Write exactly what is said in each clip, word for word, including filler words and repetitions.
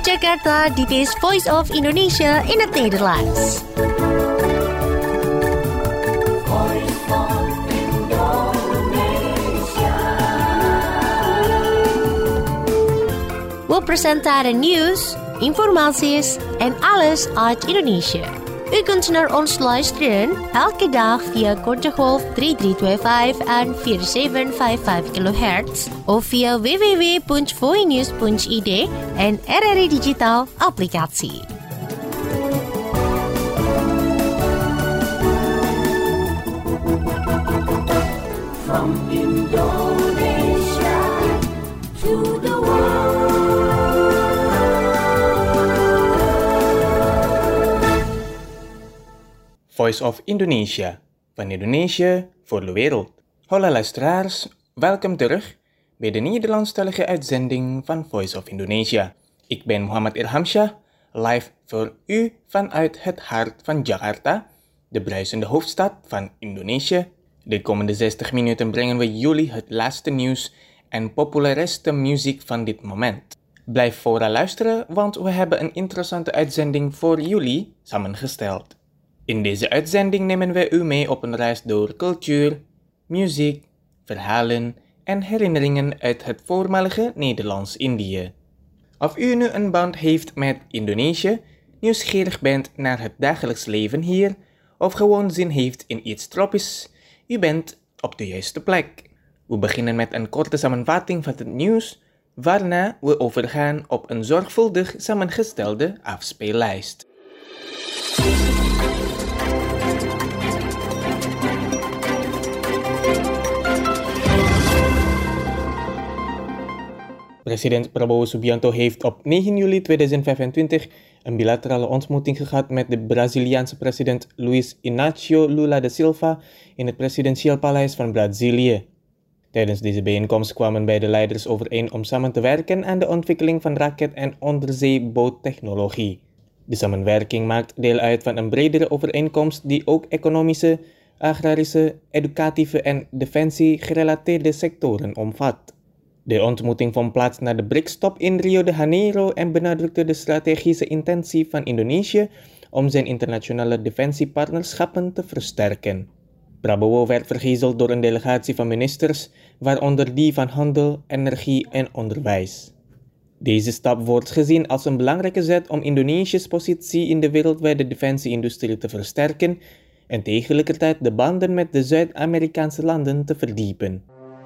Vanuit Jakarta, dit is Voice of Indonesia in het Nederlands. We presenteren nieuws, informaties en alles uit Indonesië. U kunt naar ons luisteren elke dag via korte golf drie drie twee vijf en vier zeven vijf vijf kilohertz of via w w w punt voinews punt i d en R R I Digital applicatie. From Indonesia to the world. Voice of Indonesia, van Indonesië voor de wereld. Hallo luisteraars, welkom terug bij de Nederlandstalige uitzending van Voice of Indonesia. Ik ben Muhammad Irhamsyah, live voor u vanuit het hart van Jakarta, de bruisende hoofdstad van Indonesië. De komende zestig minuten brengen we jullie het laatste nieuws en populairste muziek van dit moment. Blijf vooral luisteren, want we hebben een interessante uitzending voor jullie samengesteld. In deze uitzending nemen we u mee op een reis door cultuur, muziek, verhalen en herinneringen uit het voormalige Nederlands-Indië. Of u nu een band heeft met Indonesië, nieuwsgierig bent naar het dagelijks leven hier, of gewoon zin heeft in iets tropisch, u bent op de juiste plek. We beginnen met een korte samenvatting van het nieuws, waarna we overgaan op een zorgvuldig samengestelde afspeellijst. President Prabowo Subianto heeft op negen juli tweeduizend vijfentwintig een bilaterale ontmoeting gehad met de Braziliaanse president Luiz Inácio Lula da Silva in het presidentieel paleis van Brazilië. Tijdens deze bijeenkomst kwamen beide leiders overeen om samen te werken aan de ontwikkeling van raket- en onderzeeboottechnologie. De samenwerking maakt deel uit van een bredere overeenkomst die ook economische, agrarische, educatieve en defensie-gerelateerde sectoren omvat. De ontmoeting vond plaats na de B R I C S-top in Rio de Janeiro en benadrukte de strategische intentie van Indonesië om zijn internationale defensiepartnerschappen te versterken. Prabowo werd vergezeld door een delegatie van ministers, waaronder die van Handel, Energie en Onderwijs. Deze stap wordt gezien als een belangrijke zet om Indonesië's positie in de wereldwijde defensieindustrie te versterken en tegelijkertijd de banden met de Zuid-Amerikaanse landen te verdiepen.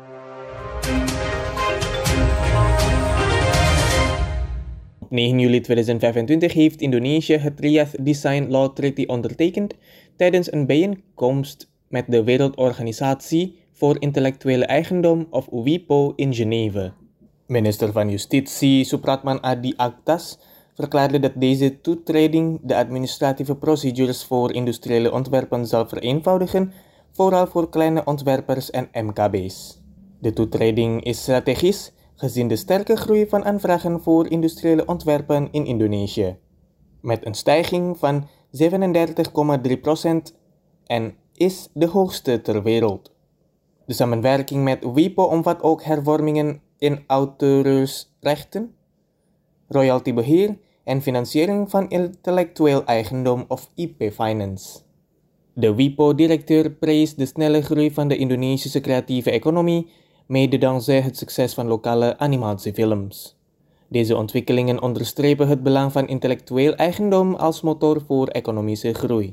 Op negen juli tweeduizend vijfentwintig heeft Indonesië het Riyadh Design Law Treaty ondertekend tijdens een bijeenkomst met de Wereldorganisatie voor Intellectuele Eigendom of W I P O in Geneve. Minister van Justitie Supratman Adi Aktas verklaarde dat deze toetreding de administratieve procedures voor industriële ontwerpen zal vereenvoudigen, vooral voor kleine ontwerpers en M K B's. De toetreding is strategisch, gezien de sterke groei van aanvragen voor industriële ontwerpen in Indonesië, met een stijging van zevenendertig komma drie procent en is de hoogste ter wereld. De samenwerking met W I P O omvat ook hervormingen in auteursrechten, royaltybeheer en financiering van intellectueel eigendom of I P Finance. De W I P O-directeur prees de snelle groei van de Indonesische creatieve economie, mede dankzij het succes van lokale animatiefilms. Deze ontwikkelingen onderstrepen het belang van intellectueel eigendom als motor voor economische groei.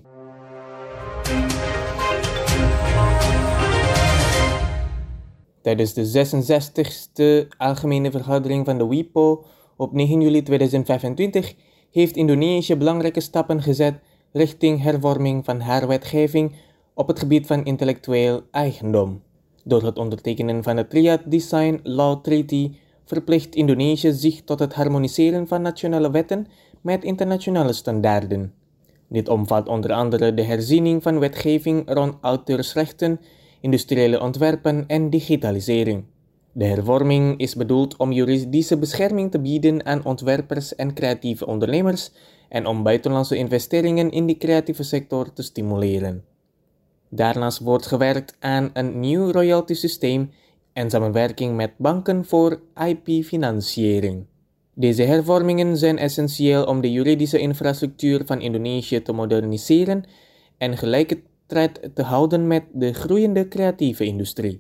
Tijdens de zesenzestigste Algemene Vergadering van de W I P O op negen juli tweeduizend vijfentwintig heeft Indonesië belangrijke stappen gezet richting hervorming van haar wetgeving op het gebied van intellectueel eigendom. Door het ondertekenen van het Riyadh Design Law Treaty verplicht Indonesië zich tot het harmoniseren van nationale wetten met internationale standaarden. Dit omvat onder andere de herziening van wetgeving rond auteursrechten, industriële ontwerpen en digitalisering. De hervorming is bedoeld om juridische bescherming te bieden aan ontwerpers en creatieve ondernemers en om buitenlandse investeringen in de creatieve sector te stimuleren. Daarnaast wordt gewerkt aan een nieuw royalty systeem en samenwerking met banken voor I P-financiering. Deze hervormingen zijn essentieel om de juridische infrastructuur van Indonesië te moderniseren en gelijke tred te houden met de groeiende creatieve industrie.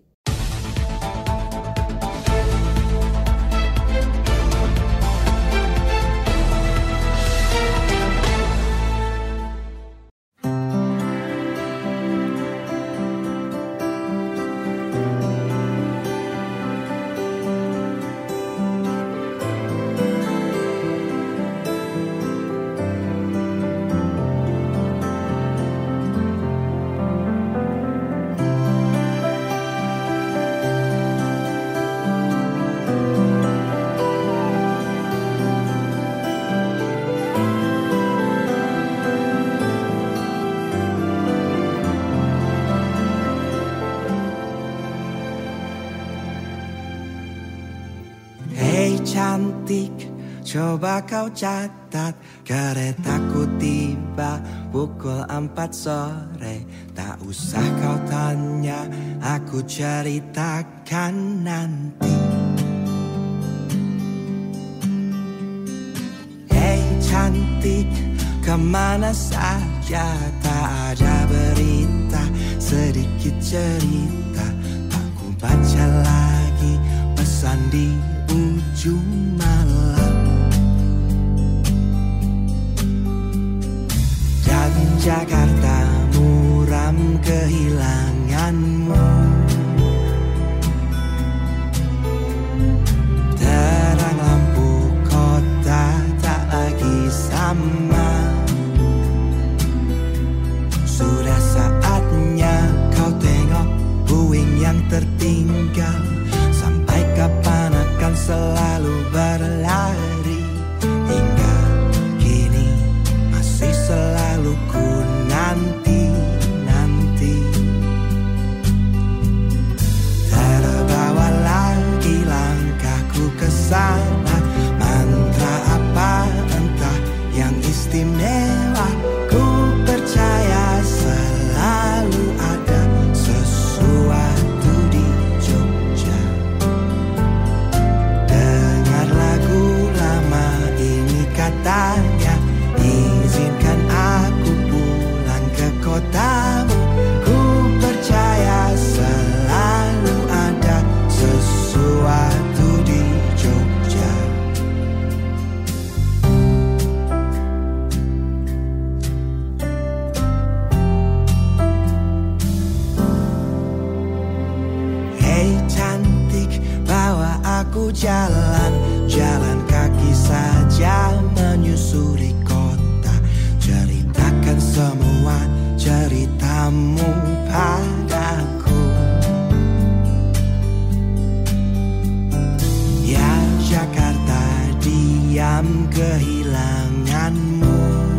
Cantik, coba kau catat, keretaku tiba pukul empat sore. Tak usah kau tanya, aku ceritakan nanti. Hei cantik, kemana saja, tak ada berita, sedikit cerita. Tak ku baca lagi pesan di ujung malam. Dan Jakarta muram kehilanganmu. Terang lampu kota tak lagi sama. Sudah saatnya kau tengok puing yang tertinggal. Sampai kapan akan selalu berlari, hingga kini masih selalu ku nanti-nanti. Terbawa lagi langkahku ke sana, mantra apa entah yang istimewa. Ku percaya selalu ada sesuatu di Jogja. Dengar lagu lama ini katanya, izinkan aku pulang ke kotamu. Ku percaya selalu ada sesuatu di Jogja. Hei cantik, bawa aku jalan, jalan kaki saja menyusuri kota. Ceritakan semua ceritamu padaku. Ya Jakarta, diam kehilanganmu.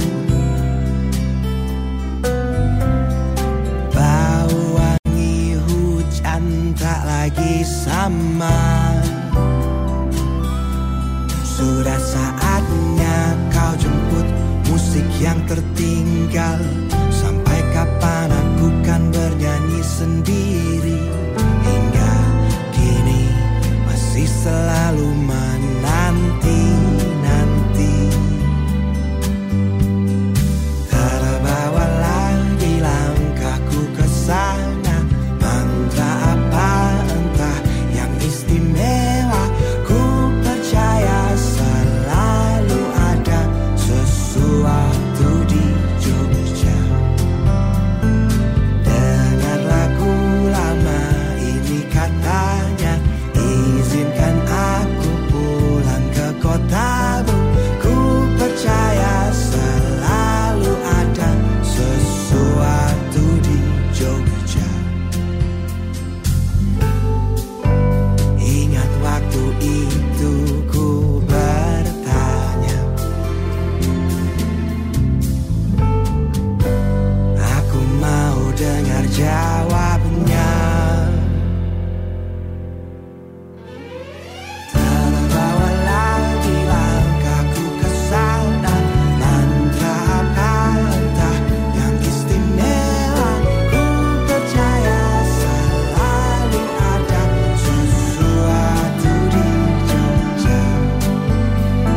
Bau wangi hujan tak lagi sama. Sudah saatnya kau jemput musik yang tertinggal. Sampai kapan aku kan bernyanyi sendiri, hingga kini masih selalu menanti-nanti. Terbawa lagi langkahku ke sana, mantra apa entah yang istimewa. Ku percaya selalu ada sesuatu di Jogja. Dengar lagu lama ini katanya, izinkan aku pulang ke kotamu. Ku percaya selalu ada sesuatu di Jogja. Ingat waktu itu ku bertanya, aku mau dengar jawabnya. Terbawa lagi langkahku ke sana, mantra apa entah yang istimewa. Ku percaya selalu ada sesuatu di Jogja.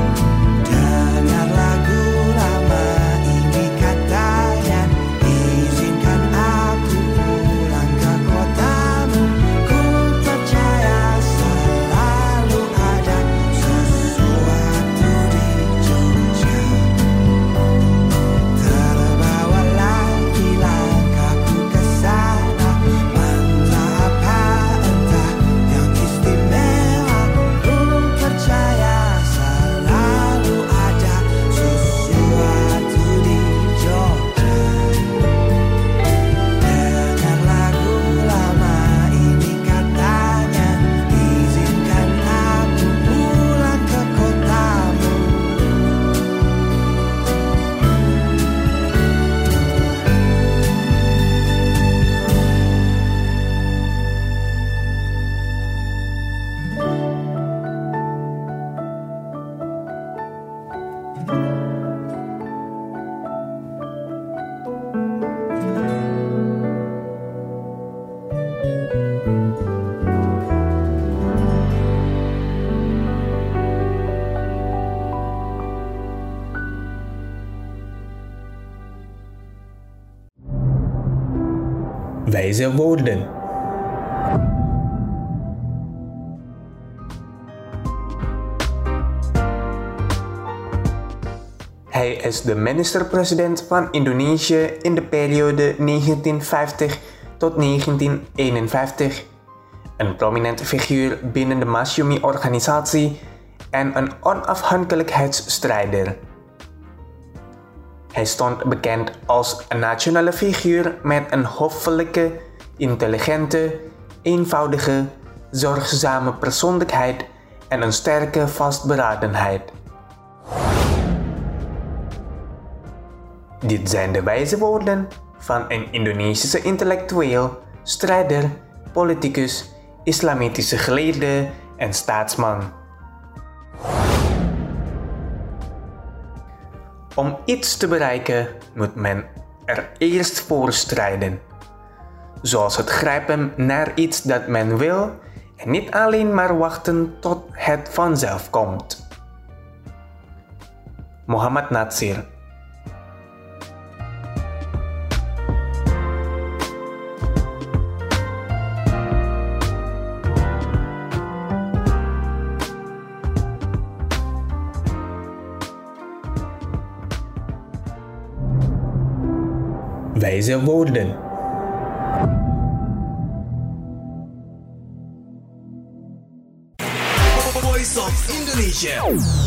Wijze woorden. Hij is de minister-president van Indonesië in de periode negentien vijftig tot negentien eenenvijftig, een prominente figuur binnen de Masyumi-organisatie en een onafhankelijkheidsstrijder. Hij stond bekend als een nationale figuur met een hoffelijke, intelligente, eenvoudige, zorgzame persoonlijkheid en een sterke vastberadenheid. Dit zijn de wijze woorden van een Indonesische intellectueel, strijder, politicus, islamitische geleerde en staatsman. Om iets te bereiken moet men er eerst voor strijden. Zoals het grijpen naar iets dat men wil en niet alleen maar wachten tot het vanzelf komt. Muhammad Natsir. Wijze woorden. Voice of Indonesia.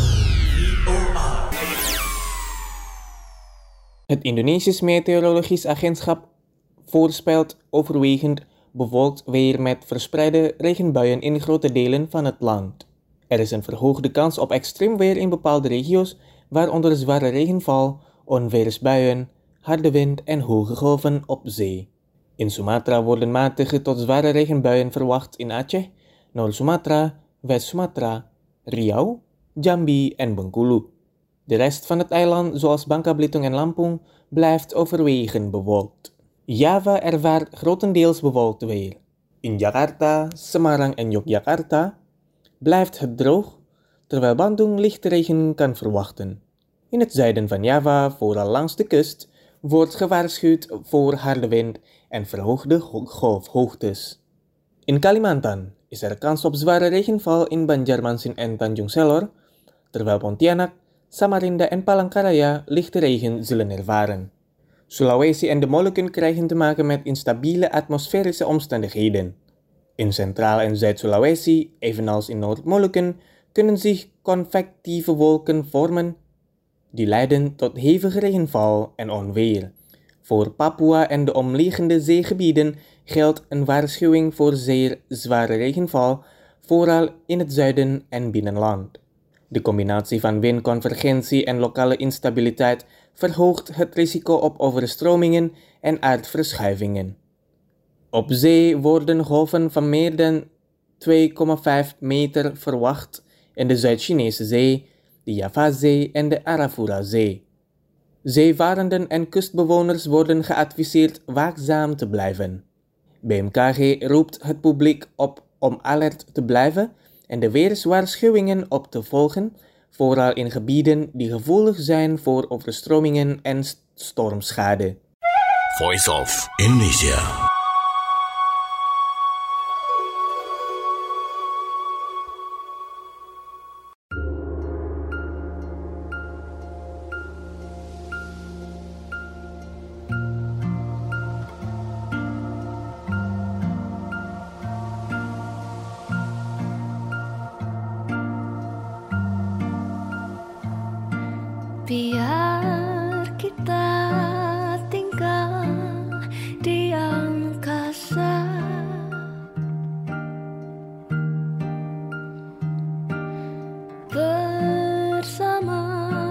Het Indonesisch Meteorologisch Agentschap voorspelt overwegend bewolkt weer met verspreide regenbuien in grote delen van het land. Er is een verhoogde kans op extreem weer in bepaalde regio's, waaronder zware regenval, onweersbuien, harde wind en hoge golven op zee. In Sumatra worden matige tot zware regenbuien verwacht in Aceh, Noord-Sumatra, West-Sumatra, Riau, Jambi en Bengkulu. De rest van het eiland, zoals Bangka Belitung en Lampung, blijft overwegend bewolkt. Java ervaart grotendeels bewolkt weer. In Jakarta, Semarang en Yogyakarta blijft het droog, terwijl Bandung lichte regen kan verwachten. In het zuiden van Java, vooral langs de kust, wordt gewaarschuwd voor harde wind en verhoogde golfhoogtes. In Kalimantan is er kans op zware regenval in Banjarmasin en Tanjung Selor, terwijl Pontianak, Samarinda en Palangkaraya lichte regen zullen ervaren. Sulawesi en de Molukken krijgen te maken met instabiele atmosferische omstandigheden. In Centraal- en Zuid-Sulawesi, evenals in Noord-Molukken, kunnen zich convectieve wolken vormen die leiden tot hevige regenval en onweer. Voor Papua en de omliggende zeegebieden geldt een waarschuwing voor zeer zware regenval, vooral in het zuiden en binnenland. De combinatie van windconvergentie en lokale instabiliteit verhoogt het risico op overstromingen en aardverschuivingen. Op zee worden golven van meer dan twee komma vijf meter verwacht in de Zuid-Chinese Zee, de Javazee en de Arafura-zee. Zeevarenden en kustbewoners worden geadviseerd waakzaam te blijven. B M K G roept het publiek op om alert te blijven en de weerswaarschuwingen op te volgen, vooral in gebieden die gevoelig zijn voor overstromingen en stormschade. Voice of Indonesia. Biar kita tinggal di angkasa, bersama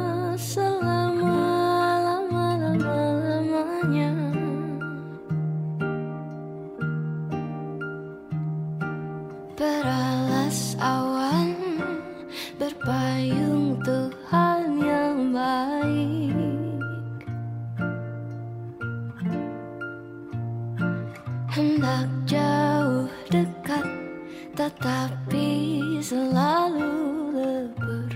selama-lama-lama-lamanya. Beralas awan, berpayung Tuhan yang baik. Hendak jauh dekat, tetapi selalu lebur.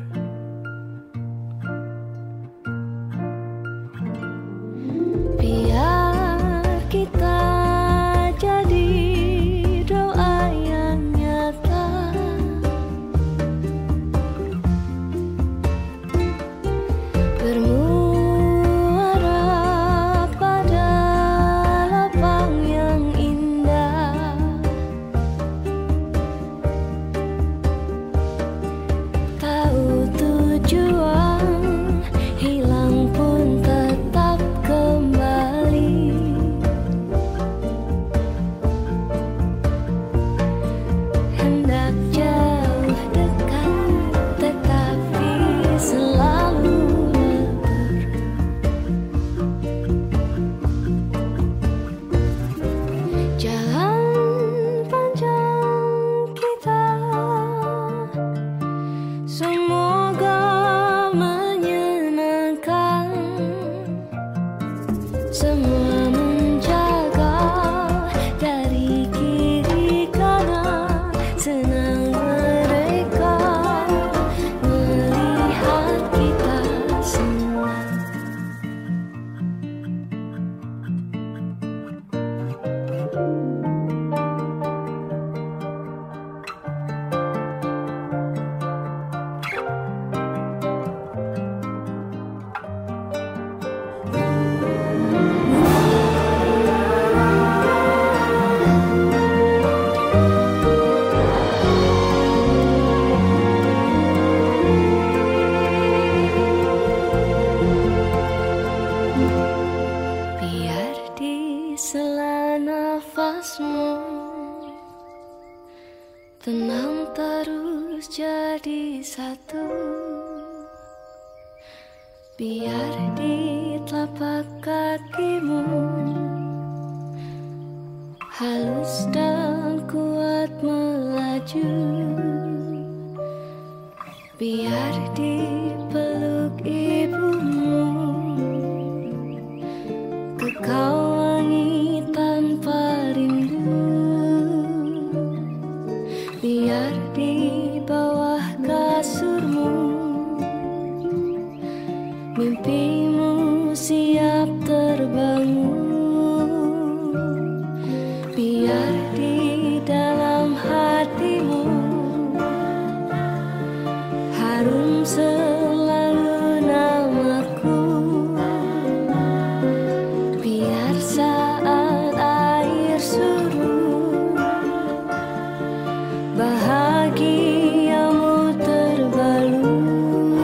Biar kita sela nafasmu, tenang terus jadi satu. Biar di telapak kakimu halus dan kuat melaju. Biar dipeluk ibumu kekal wangi tanpa rindu. Biar di bawah kasurmu mimpimu siap terbangun. Biar di dalam hatimu harum selalu namaku. Biar saat air surut bahagiamu terbalut.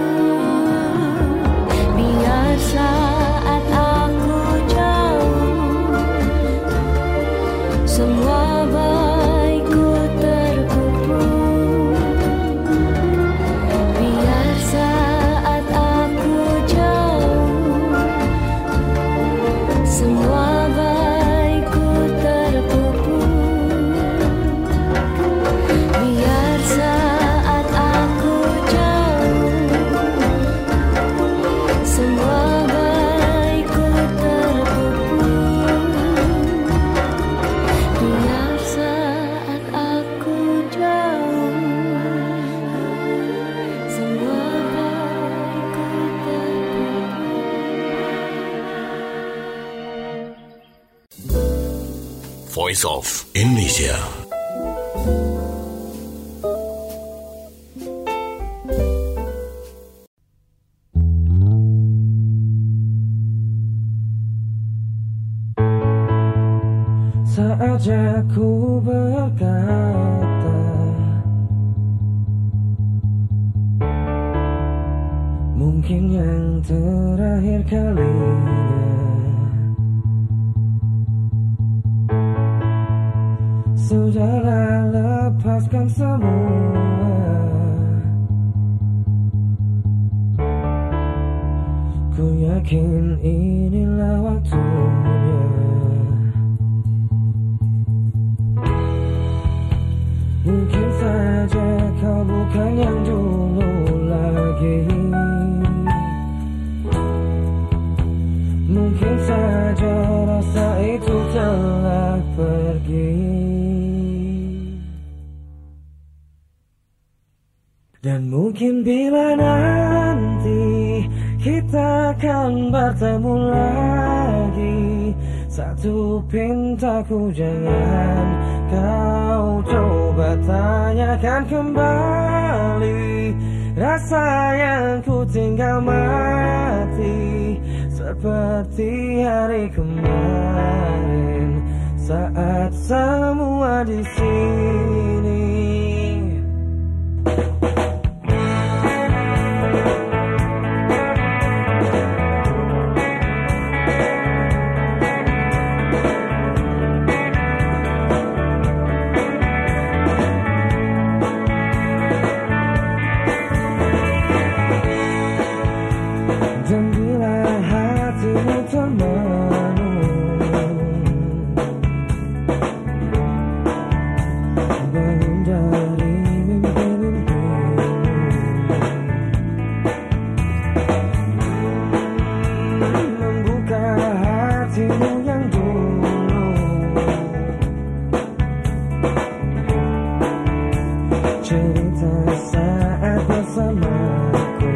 Biar saat aku jauh semua baikku terkubur. Biar saat aku jauh semua baikku terkubur. Biar saat aku jauh semua baikku terkubur. Biar saat aku jauh semua baikku terkubur. Voice of Indonesia. Saatnya ku berkata, mungkin yang terakhir kalinya. Sudahlah, lepaskan semua. Ku yakin inilah waktunya. Mungkin saja kau bukan yang dulu lagi. Mungkin saja rasa itu telah pergi. Dan mungkin bila nanti kita akan bertemu lagi, satu pintaku jangan kau coba tanyakan kembali. Rasa yang ku tinggal mati seperti hari kemarin saat semua di sini. Dan bila hatimu termenung, bangun dari mimpi-mimpimu, membuka hatimu yang dulu, cerita saat bersamaku.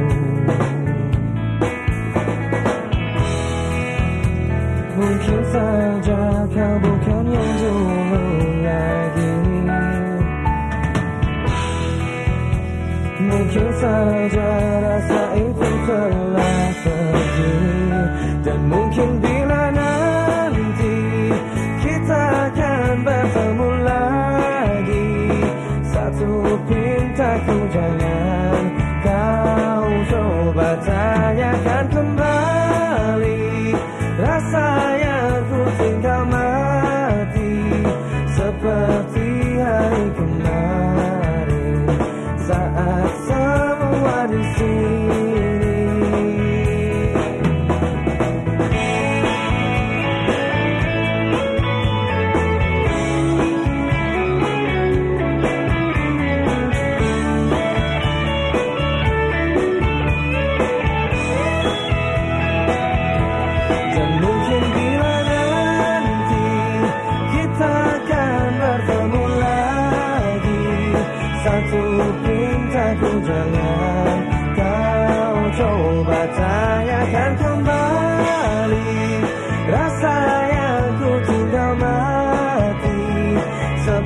Mungkin saja kau bukan yang dulu lagi. Mungkin saja rasa itu telah pergi. Dan mungkin bila nanti kita akan bertemu lagi, satu pintaku jangan kau coba tanyakan kembali. Rasa yang ku tinggal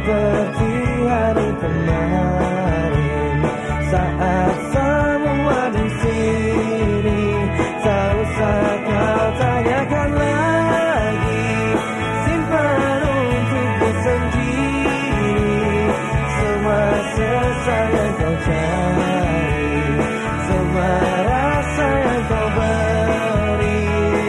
seperti hari kemarin saat semua di sini. Tak usah kau tanyakan lagi, simpan untukmu sendiri. Semua selesai yang kau cari, semua rasa yang kau beri.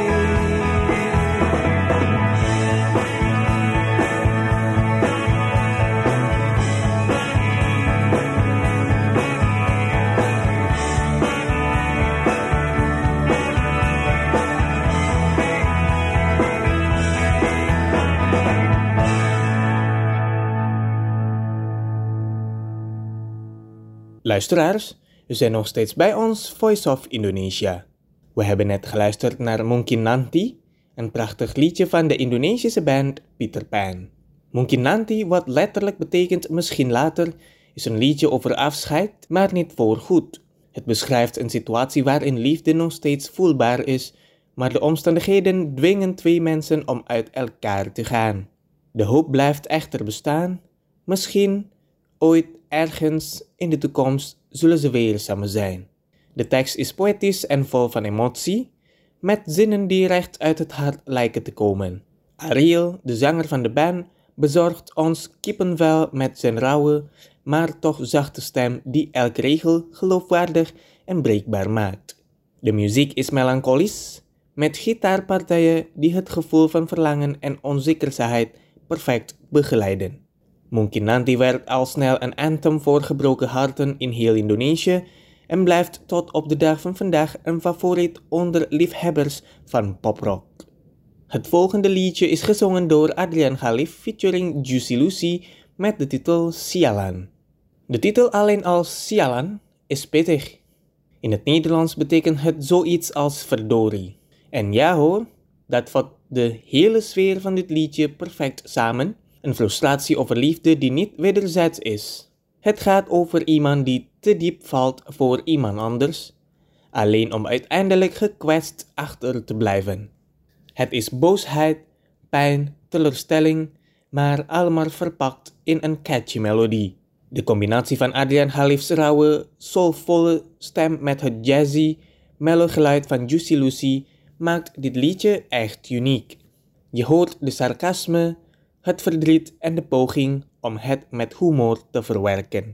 Luisteraars, u zijn nog steeds bij ons Voice of Indonesia. We hebben net geluisterd naar Mungkin Nanti, een prachtig liedje van de Indonesische band Peter Pan. Mungkin Nanti, wat letterlijk betekent misschien later, is een liedje over afscheid, maar niet voorgoed. Het beschrijft een situatie waarin liefde nog steeds voelbaar is, maar de omstandigheden dwingen twee mensen om uit elkaar te gaan. De hoop blijft echter bestaan. Misschien, ooit, ergens in de toekomst zullen ze weer samen zijn. De tekst is poëtisch en vol van emotie, met zinnen die recht uit het hart lijken te komen. Ariel, de zanger van de band, bezorgt ons kippenvel met zijn rauwe, maar toch zachte stem die elke regel geloofwaardig en breekbaar maakt. De muziek is melancholisch, met gitaarpartijen die het gevoel van verlangen en onzekerheid perfect begeleiden. Mungkin Nanti werd al snel een anthem voor gebroken harten in heel Indonesië en blijft tot op de dag van vandaag een favoriet onder liefhebbers van poprock. Het volgende liedje is gezongen door Adrian Khalif featuring Juicy Lucy met de titel Sialan. De titel alleen al Sialan is pittig. In het Nederlands betekent het zoiets als verdorie. En ja hoor, dat vat de hele sfeer van dit liedje perfect samen. Een frustratie over liefde die niet wederzijds is. Het gaat over iemand die te diep valt voor iemand anders, alleen om uiteindelijk gekwetst achter te blijven. Het is boosheid, pijn, teleurstelling, maar allemaal verpakt in een catchy melodie. De combinatie van Adrian Khalif's rauwe, soulvolle stem met het jazzy, mellow geluid van Juicy Lucy maakt dit liedje echt uniek. Je hoort de sarcasme, het verdriet en de poging om het met humor te verwerken.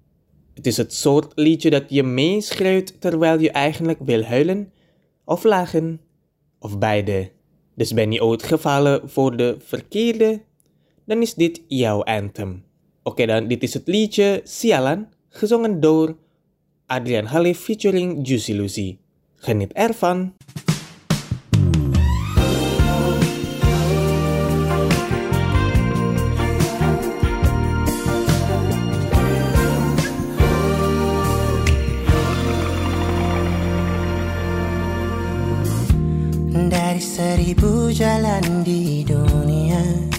Het is het soort liedje dat je meeschreeuwt terwijl je eigenlijk wil huilen, of lachen, of beide. Dus ben je ooit gevallen voor de verkeerde, dan is dit jouw anthem. Oké dan, dit is het liedje Sialan, gezongen door Adrian Khalif featuring Juicy Lucy. Geniet ervan! Dari seribu jalan di dunia,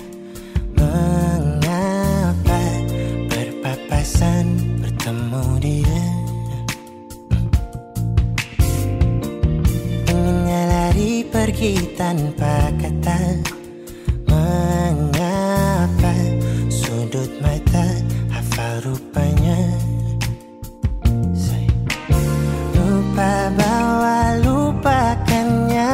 mengapa berpapasan bertemu dia? Inginnya lari pergi tanpa kata, mengapa sudut mata hafal rupanya? Lupa bahwa lupakannya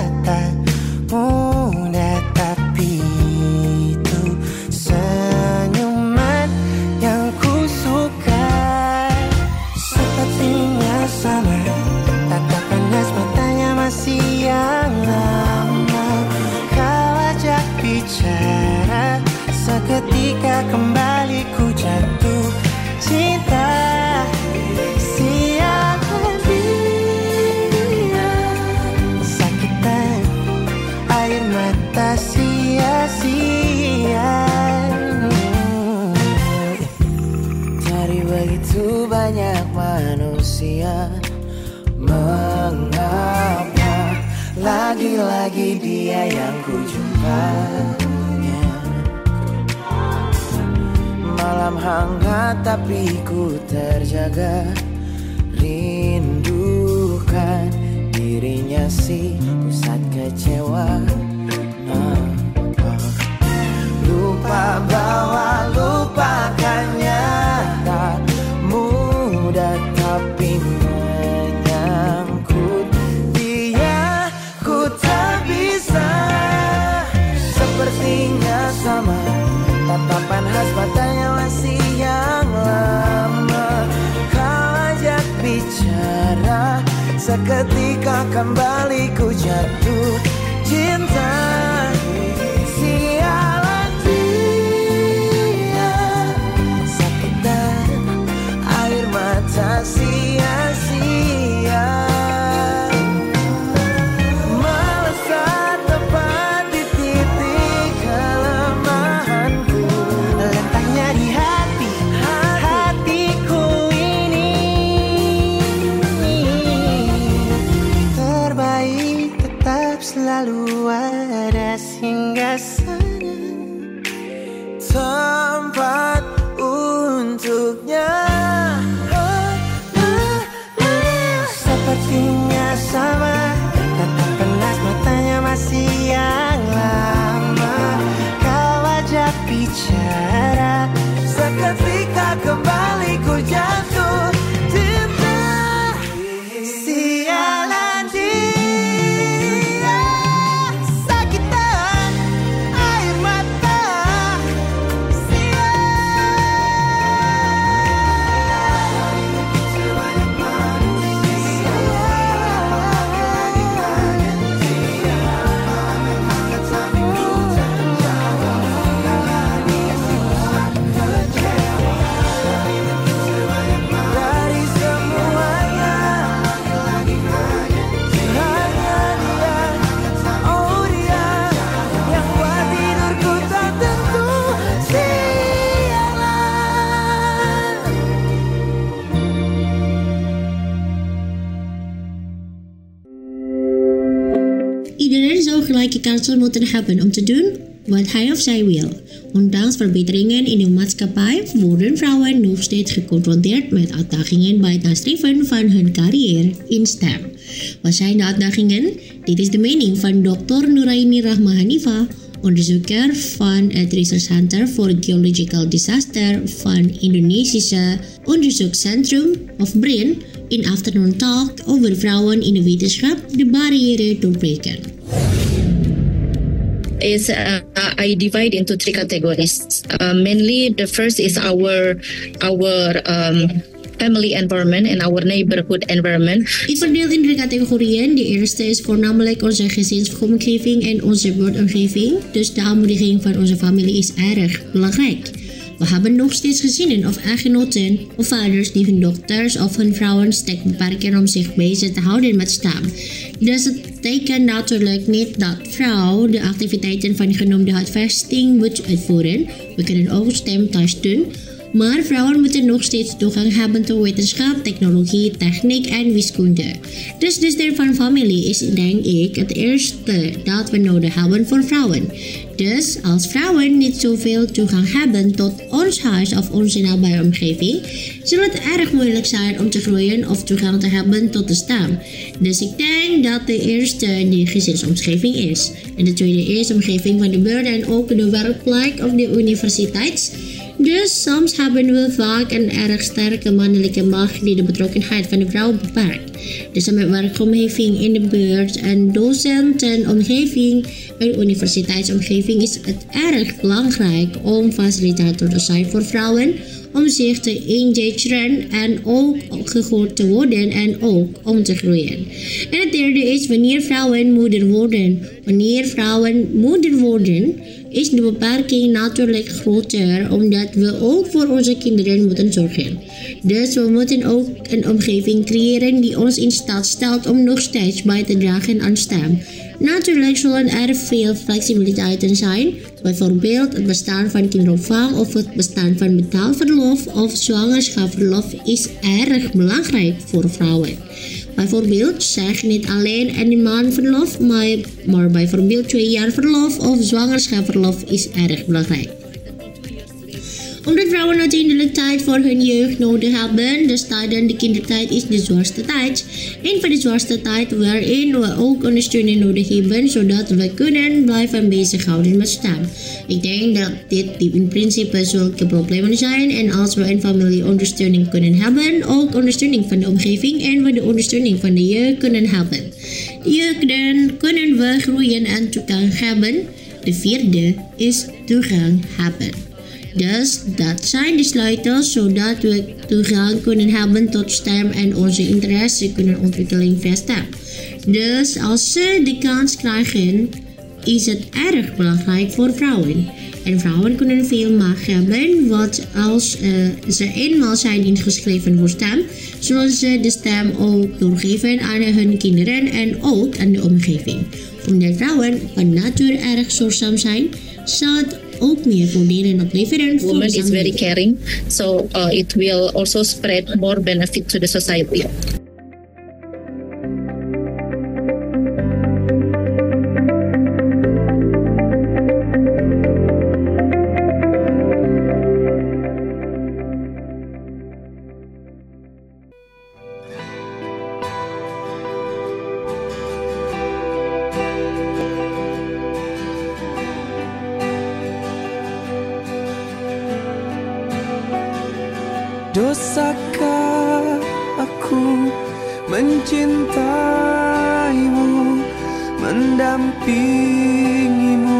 mudah, tapi itu senyuman yang ku suka. Sepertinya sama, tatap panas matanya masih yang lama. Kau ajak bicara, seketika kembali ku jatuh cinta. Sialan dia, sakitan air mata sia-sia. Dari begitu banyak manusia, mengapa lagi-lagi dia yang ku jumpanya? Malam hangat tapi ku terjaga, rindukan dirinya si pusat kecewa. Lupa bahwa lupa sama, tatapan khas matanya masih yang lama. Kau ajak bicara, seketika kembali ku jatuh cinta. Sialan dia, sakit dan air mata sia-sia. Melesat tepat di titik kelemahanku, letaknya di hati, hatiku ini. Terbaik tetap selalu ada singgah sana, tempat untuknya. Sepertinya sama, tatapan khas matanya masih yang lama. Kau ajak bicara, seketika kembali ku jatuh cinta. Sialan dia, sakitan air mata sia. Dari semuanya hanya dia, oh dia yang buat tidurku tak tentu. Sialan. Iedereen zou gelijke kansen moeten hebben om te doen wat hij of zij wil. Ondanks verbeteringen in de maatschappij worden vrouwen nog steeds geconfronteerd met uitdagingen bij het nastreven van hun carrière in STEM. Wat zijn de uitdagingen? Dit is de mening van dokter Nuraini Rahma Hanifa, onderzoeker van het Research Center for Geological Disaster van Indonesische Onderzoekscentrum of B R I N in Afternoon Talk over vrouwen in de wetenschap de barrière doorbreken. Is uh, I divide into three categories. Uh, mainly, the first is our our um, family environment and our neighborhood environment. Ik verdeel in drie categorieën. De eerste is voornamelijk onze gezinsomgeving en onze buurtomgeving. Dus de aanmoediging van onze familie is erg belangrijk. We hebben nog steeds gezinnen of echtgenoten of vaders die hun dochters of hun vrouwen sterk beperken om zich bezig te houden met STEM. Dus het betekent natuurlijk niet dat vrouw de activiteiten van genoemde huisvesting moet uitvoeren. We kunnen ook STEM thuis doen. Maar vrouwen moeten nog steeds toegang hebben tot wetenschap, technologie, techniek en wiskunde. Dus de steun van familie is, denk ik, het eerste dat we nodig hebben voor vrouwen. Dus als vrouwen niet zoveel toegang hebben tot ons huis of onze nabije omgeving, zal het erg moeilijk zijn om te groeien of toegang te hebben tot de STEM. Dus ik denk dat de eerste de gezinsomgeving is. En de tweede is de omgeving van de buurt en ook de werkplek of de universiteit. Dus soms hebben we vaak een erg sterke mannelijke macht die de betrokkenheid van de vrouw beperkt. Dus met werkomgeving in de buurt, een docentenomgeving, een universiteitsomgeving is het erg belangrijk om facilitator te zijn voor vrouwen, om zich te engageren en ook gehoord te worden en ook om te groeien. En het derde is wanneer vrouwen moeder worden. Wanneer vrouwen moeder worden, is de beperking natuurlijk groter, omdat we ook voor onze kinderen moeten zorgen. Dus we moeten ook een omgeving creëren die ons in staat stelt om nog steeds bij te dragen aan STEM. Natuurlijk zullen er veel flexibiliteiten zijn, bijvoorbeeld het bestaan van kinderopvang of het bestaan van betaalverlof of zwangerschapsverlof is erg belangrijk voor vrouwen. Bijvoorbeeld zeg niet alleen een maand verlof, maar, maar bijvoorbeeld twee jaar verlof of zwangerschapsverlof is erg belangrijk. Omdat vrouwen uiteindelijk tijd voor hun jeugd nodig hebben, dus tijdens de kindertijd is de zwaarste tijd. Een van de zwaarste tijd waarin we ook ondersteuning nodig hebben, zodat we kunnen blijven bezighouden met STEM. Ik denk dat dit in principe zulke problemen zijn en als we een familieondersteuning kunnen hebben, ook ondersteuning van de omgeving en we de ondersteuning van de jeugd kunnen hebben. De jeugd dan kunnen we groeien en toegang hebben. De vierde is toegang hebben. Dus dat zijn de sleutels zodat we toegang kunnen hebben tot stem en onze interesse kunnen ontwikkelen vesten. Dus als ze de kans krijgen, is het erg belangrijk voor vrouwen. En vrouwen kunnen veel macht hebben, want als uh, ze eenmaal zijn ingeschreven voor stem, zullen ze de stem ook doorgeven aan hun kinderen en ook aan de omgeving. Omdat vrouwen van natuur erg zorgzaam zijn, zal het ook meer voordelen opleveren voor Woman de is very samenleving. caring, so uh, it will also spread more benefit to the society. Dosakah aku mencintaimu, mendampingimu,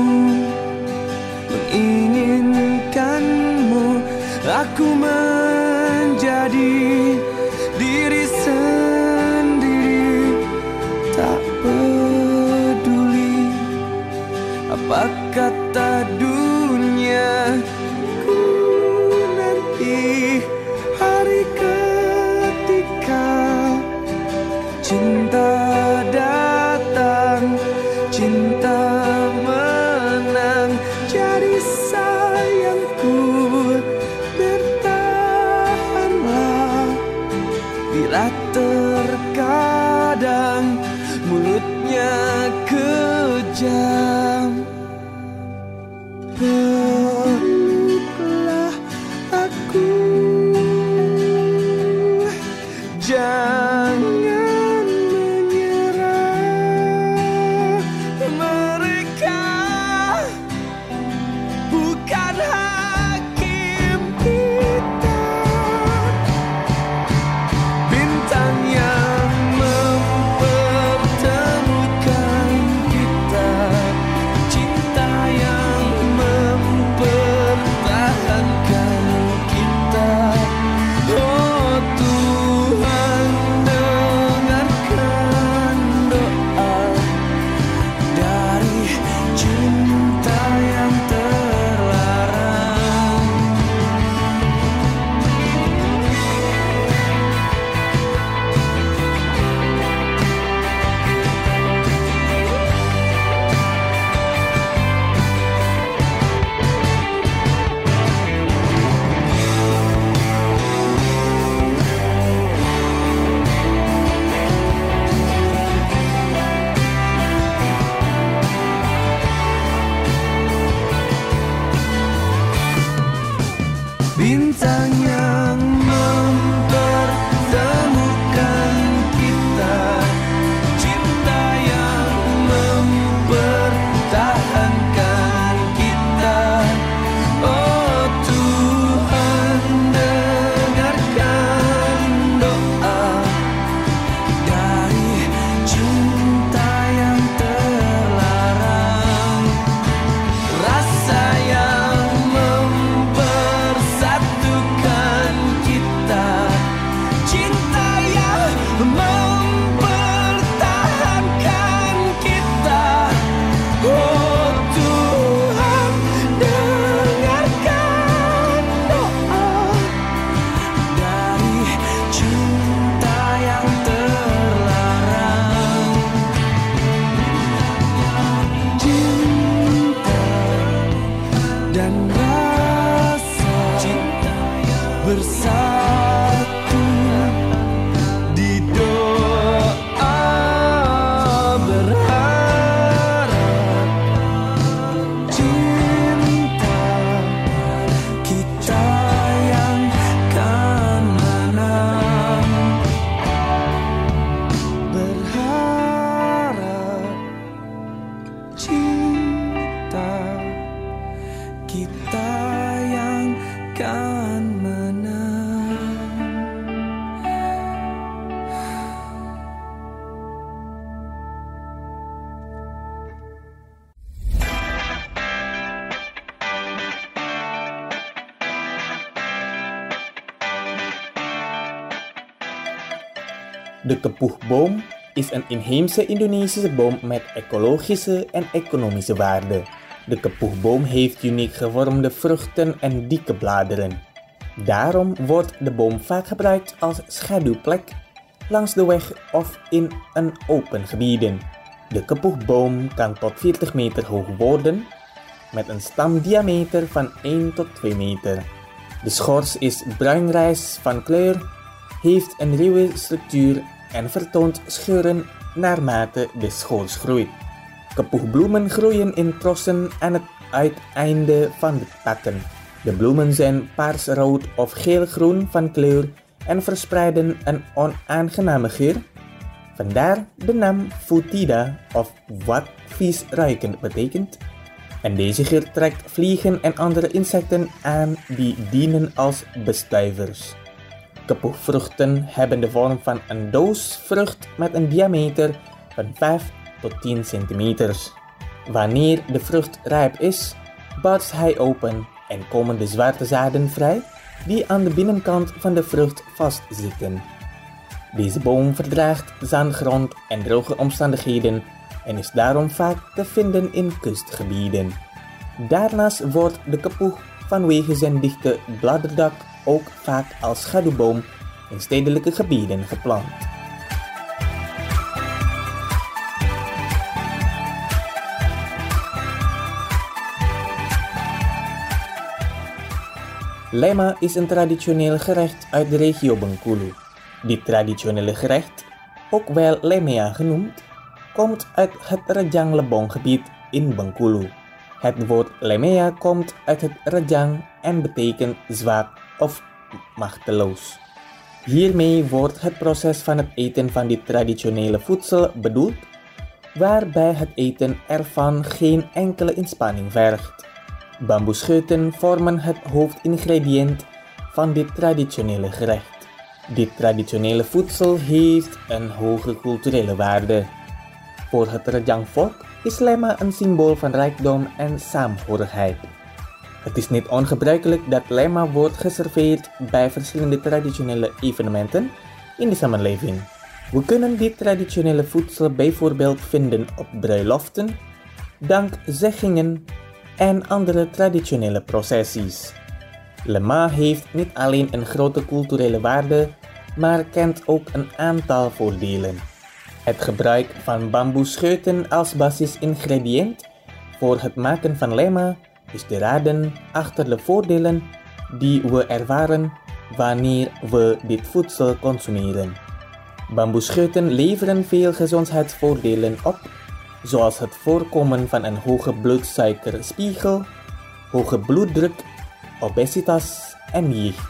menginginkanmu, aku menjadi diri sendiri, tak peduli apa kata dunia. Ku nanti hari ketika cinta datang, cinta menang, jadi sayangku bertahanlah. Bila terkadang mulutnya kejam, peluklah aku. Jangan menyerah, mereka bukan hakim kita. Bintang yang mempertemukan kita, cinta yang mempertahankan kita. Oh Tuhan, dengarkan doa dari cinta yang terlarang. Bintang yang mempertemukan kita, cinta yang mempertahankan kita. Oh Tuhan, dengarkan doa dari cinta yang terlarang. Rasa yang mempersatukan kita, cinta yang mempertahankan kita. Oh Tuhan, dengarkan doa dari cinta yang terlarang. Cinta dan rasa cinta bersatu di doa, berharap cinta kita yang kan menang, berharap cinta kita yang kan menang. De kepoegboom is een inheemse Indonesische boom met ecologische en economische waarde. De kepoegboom heeft uniek gevormde vruchten en dikke bladeren. Daarom wordt de boom vaak gebruikt als schaduwplek langs de weg of in een open gebieden. De kepoegboom kan tot veertig meter hoog worden, met een stamdiameter van één tot twee meter. De schors is bruinrijs van kleur, heeft een ruwe structuur en vertoont scheuren naarmate de schors groeit. Kepoegbloemen groeien in trossen aan het uiteinde van de takken. De bloemen zijn paarsrood of geelgroen van kleur en verspreiden een onaangename geur. Vandaar de naam Fotida of wat vies ruikend betekent. En deze geur trekt vliegen en andere insecten aan die dienen als bestuivers. Kepoegvruchten hebben de vorm van een doosvrucht met een diameter van vijf tot tien centimeter. Wanneer de vrucht rijp is, barst hij open en komen de zwarte zaden vrij die aan de binnenkant van de vrucht vastzitten. Deze boom verdraagt zandgrond en droge omstandigheden en is daarom vaak te vinden in kustgebieden. Daarnaast wordt de kepoeg vanwege zijn dichte bladerdak ook vaak als schaduwboom in stedelijke gebieden geplant. Lema is een traditioneel gerecht uit de regio Bengkulu. Dit traditionele gerecht, ook wel lemea genoemd, komt uit het Rejang Lebong gebied in Bengkulu. Het woord lemea komt uit het Rejang en betekent zwak of machteloos. Hiermee wordt het proces van het eten van dit traditionele voedsel bedoeld, waarbij het eten ervan geen enkele inspanning vergt. Bamboescheuten vormen het hoofdingrediënt van dit traditionele gerecht. Dit traditionele voedsel heeft een hoge culturele waarde. Voor het Rejang volk is lema een symbool van rijkdom en saamhorigheid. Het is niet ongebruikelijk dat lema wordt geserveerd bij verschillende traditionele evenementen in de samenleving. We kunnen dit traditionele voedsel bijvoorbeeld vinden op bruiloften, dankzeggingen en andere traditionele processies. Lema heeft niet alleen een grote culturele waarde, maar kent ook een aantal voordelen. Het gebruik van bamboescheuten als basisingrediënt voor het maken van lema is de raden achter de voordelen die we ervaren wanneer we dit voedsel consumeren. Bamboescheuten leveren veel gezondheidsvoordelen op, zoals het voorkomen van een hoge bloedsuikerspiegel, hoge bloeddruk, obesitas en jicht.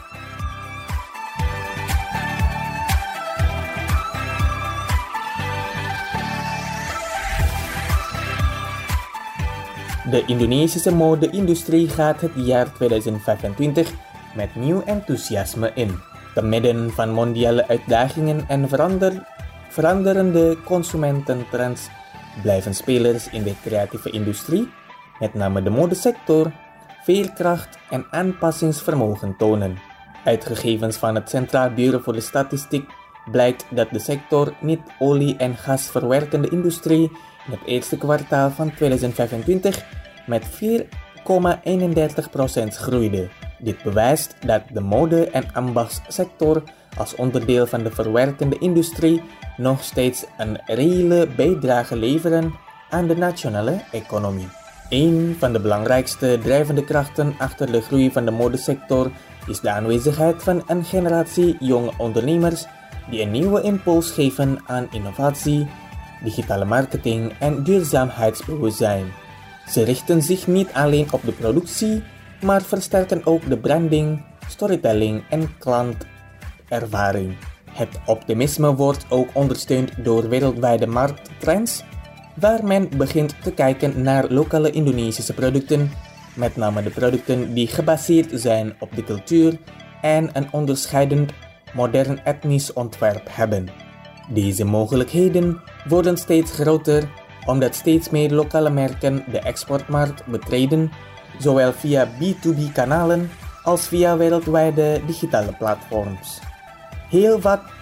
De Indonesische mode-industrie gaat het jaar tweeduizend vijfentwintig met nieuw enthousiasme in. Te midden van mondiale uitdagingen en verander, veranderende consumententrends blijven spelers in de creatieve industrie, met name de modesector, veerkracht en aanpassingsvermogen tonen. Uit gegevens van het Centraal Bureau voor de Statistiek blijkt dat de sector niet-olie- en gasverwerkende industrie in het eerste kwartaal van tweeduizend vijfentwintig met vier komma eenendertig procent groeide. Dit bewijst dat de mode- en ambachtssector als onderdeel van de verwerkende industrie nog steeds een reële bijdrage leveren aan de nationale economie. Een van de belangrijkste drijvende krachten achter de groei van de modesector is de aanwezigheid van een generatie jonge ondernemers die een nieuwe impuls geven aan innovatie, digitale marketing en duurzaamheidsbewustzijn. Ze richten zich niet alleen op de productie, maar versterken ook de branding, storytelling en klantervaring. Het optimisme wordt ook ondersteund door wereldwijde markttrends, waar men begint te kijken naar lokale Indonesische producten, met name de producten die gebaseerd zijn op de cultuur en een onderscheidend modern etnisch ontwerp hebben. Deze mogelijkheden worden steeds groter omdat steeds meer lokale merken de exportmarkt betreden, zowel via B to B kanalen als via wereldwijde digitale platforms. Heel wat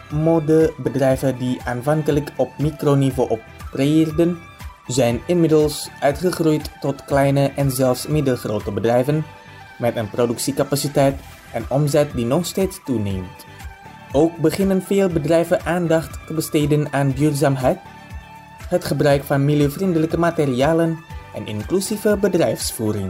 modebedrijven die aanvankelijk op microniveau opereerden, zijn inmiddels uitgegroeid tot kleine en zelfs middelgrote bedrijven met een productiecapaciteit en omzet die nog steeds toeneemt. Ook beginnen veel bedrijven aandacht te besteden aan duurzaamheid, het gebruik van milieuvriendelijke materialen en inclusieve bedrijfsvoering.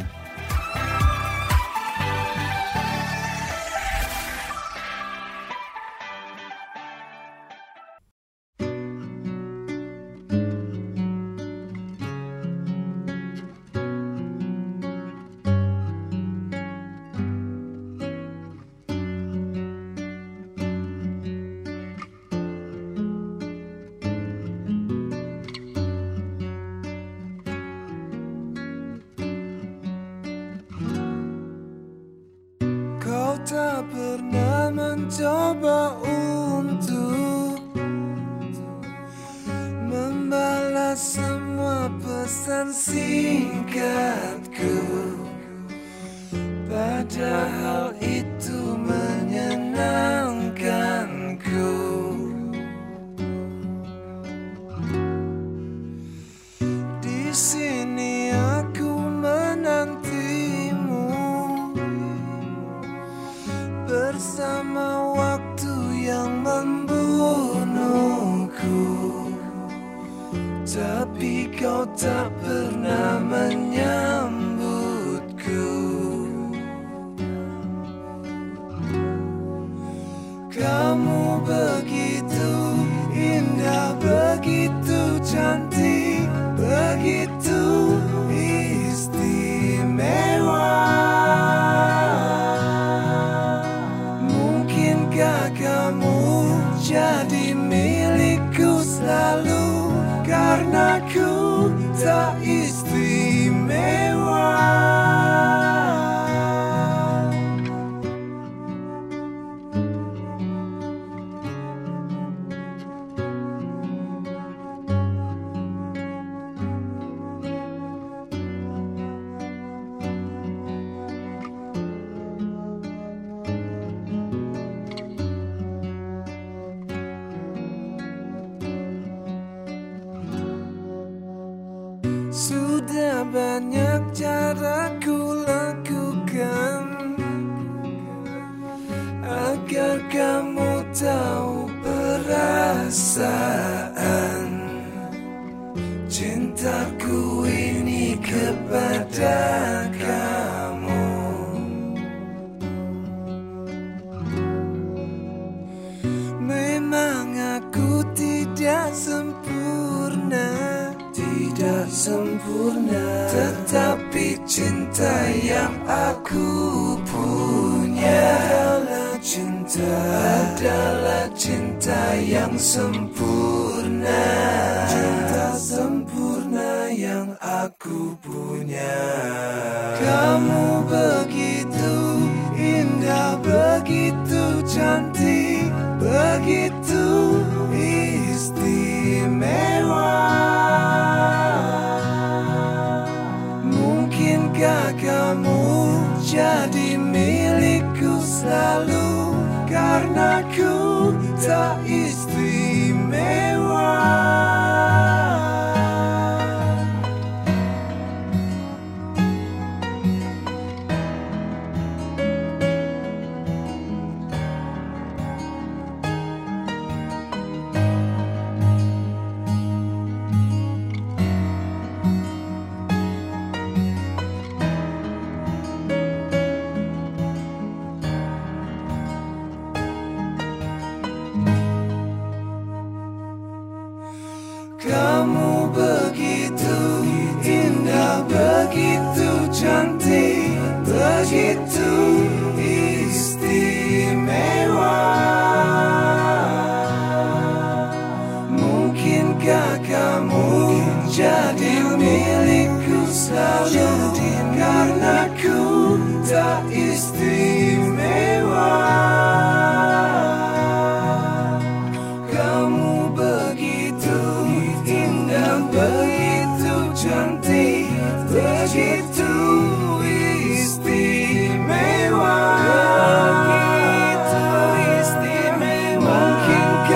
Kau tak pernah mencoba untuk membalas semua pesan singkatku, padahal itu menyenangkanku. Di sini aku menantimu bersama waktu yang membunuhku, tapi kau tak pernah menyambutku. Kamu begitu indah, begitu cantik, begitu istimewa. Kamu jadi milikku selalu karena ku tak istimewa. Sudah banyak cara ku lakukan agar kamu tahu perasaan cintaku ini kepada kamu. Memang aku tidak sempurna, tidak sempurna, tetapi cinta yang aku punya adalah cinta, adalah cinta yang sempurna, cinta sempurna yang aku punya. Kamu begitu indah, begitu cantik, begitu istimewa. Kamu jadi milikku selalu karena ku tak istimewa. Kamu begitu indah, begitu cantik, begitu istimewa. Mungkinkah kamu jadi milikku selalu karena ku tak istimewa. Kamu begitu indah, begitu cantik, begitu istimewa, begitu istimewa. Mungkinkah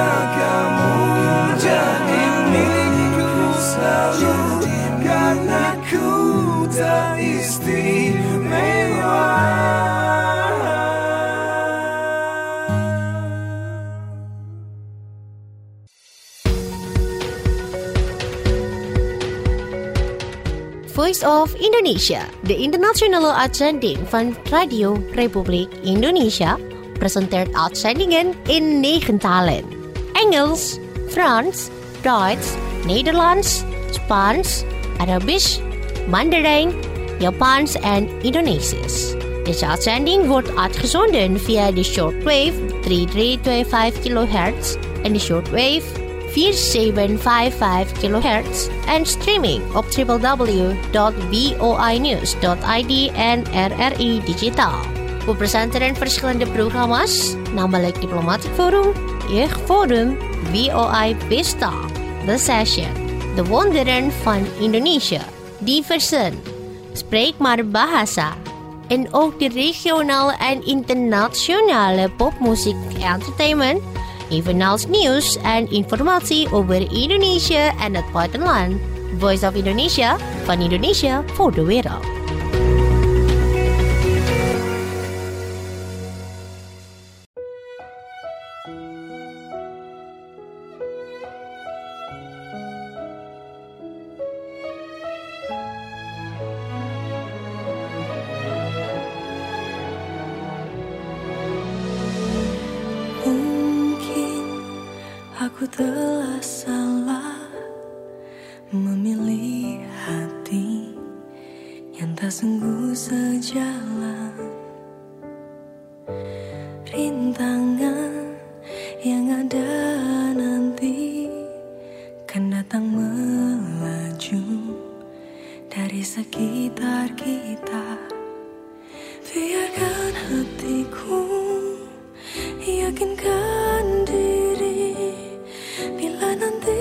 Voice of Indonesia, de internationale uitzending van Radio Republiek Indonesia, presenteert uitzendingen in negen talen. Engels, Frans, Duits, Nederlands, Spaans, Arabisch, Mandarijn, Japans en Indonesisch. Deze uitzending wordt uitgezonden via de shortwave drie drie twee vijf kilohertz en de shortwave vier zeven vijf vijf kilohertz en streaming op w w w dot voi news dot i d en R R I Digitaal. We presenteren verschillende programma's, namelijk Diplomatic Forum, Jeugdforum, V O I Pesta, The Session, De Wonderen van Indonesië, Diversen, Spreek maar Bahasa, en ook de regionale en internationale popmuziek entertainment, evenals nieuws en informatie over Indonesië en het buitenland. Voice of Indonesia, van Indonesia voor de wereld. Aku telah salah memilih hati yang tak sungguh sejalan. Rintangan yang ada nanti kan datang melaju dari sekitar kita. Biarkan hatiku yakinkan diri bila nanti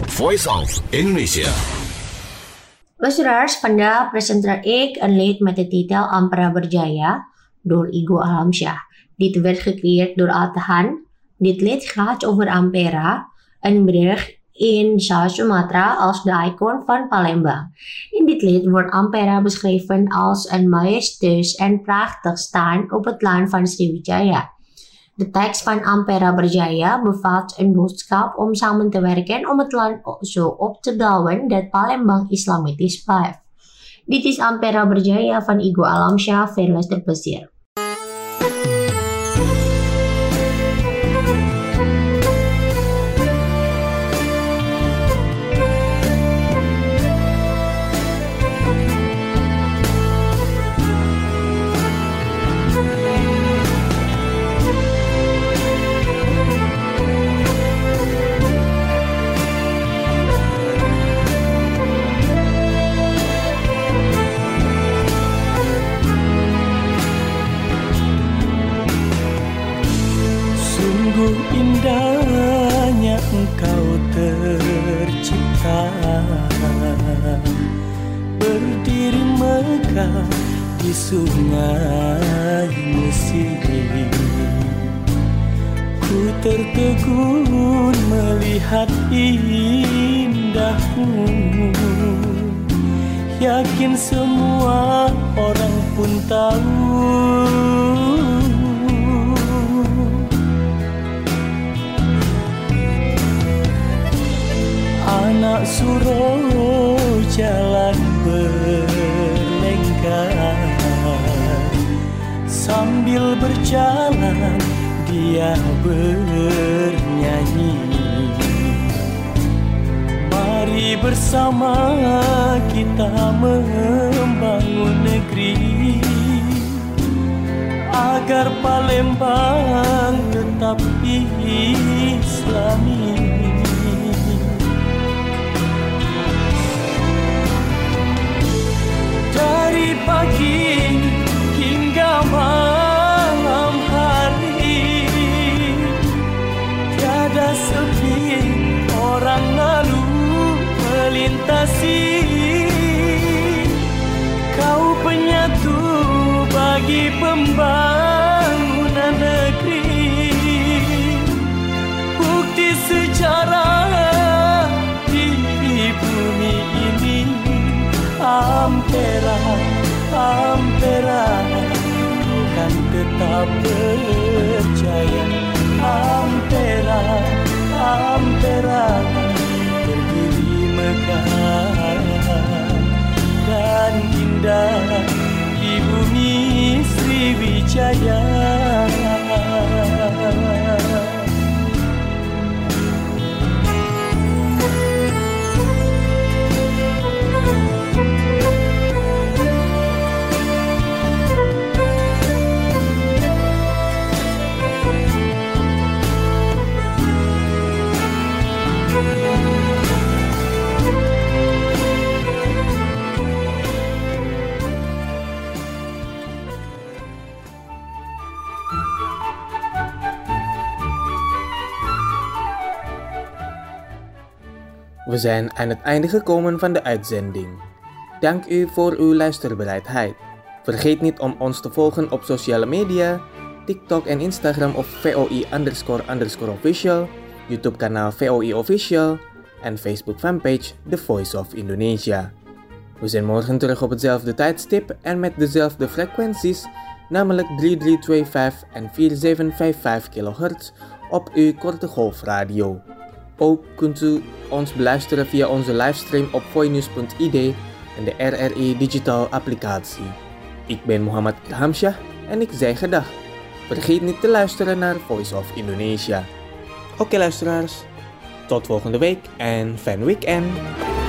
Voice of Indonesia. Luisteraars, vandaag presenteer ik een lied met de titel Ampera Berjaya door Igo Alamsyah. Dit werd gecreëerd door Atahan. Dit lied gaat over Ampera, een brug in Zuid-Sumatra als de icon van Palembang. In dit lied wordt Ampera beschreven als een majestueus en prachtig staan op het land van Sriwijaya. De tekst van Ampera Berjaya bevat een boodschap om samen te werken om het land zo op te bouwen dat Palembang islamitisch blijft. Dit is Ampera Berjaya van Igo Alamsyah. Veel luisterplezier. Indahnya engkau tercipta, berdiri megah di sungai Mesir. Ku tertegun melihat indahmu, yakin semua orang pun tahu. Anak suro jalan berlengkar, sambil berjalan dia bernyanyi. Mari bersama kita membangun negeri, agar Palembang tetap Islami. Dari pagi hingga malam hari, tiada sepi orang lalu melintasi. Kau penyatu bagi pembangunan negeri, bukti sejarah di bumi ini. Ampera, Ampera, kan tetap percaya. Ampera, Ampera, berdiri megah dan indah di bumi Sriwijaya. We zijn aan het einde gekomen van de uitzending. Dank u voor uw luisterbereidheid. Vergeet niet om ons te volgen op sociale media, TikTok en Instagram op V O I underscore underscore official, YouTube kanaal V O I official en Facebook fanpage The Voice of Indonesia. We zijn morgen terug op hetzelfde tijdstip en met dezelfde frequenties, namelijk drie drie twee vijf en vier zeven vijf vijf kilohertz op uw korte golfradio. Ook kunt u ons beluisteren via onze livestream op voinews punt I D en de R R I Digital applicatie. Ik ben Muhammad Ilhamsyah en ik zeg gedag. Vergeet niet te luisteren naar Voice of Indonesia. Oké luisteraars, tot volgende week en fijn weekend!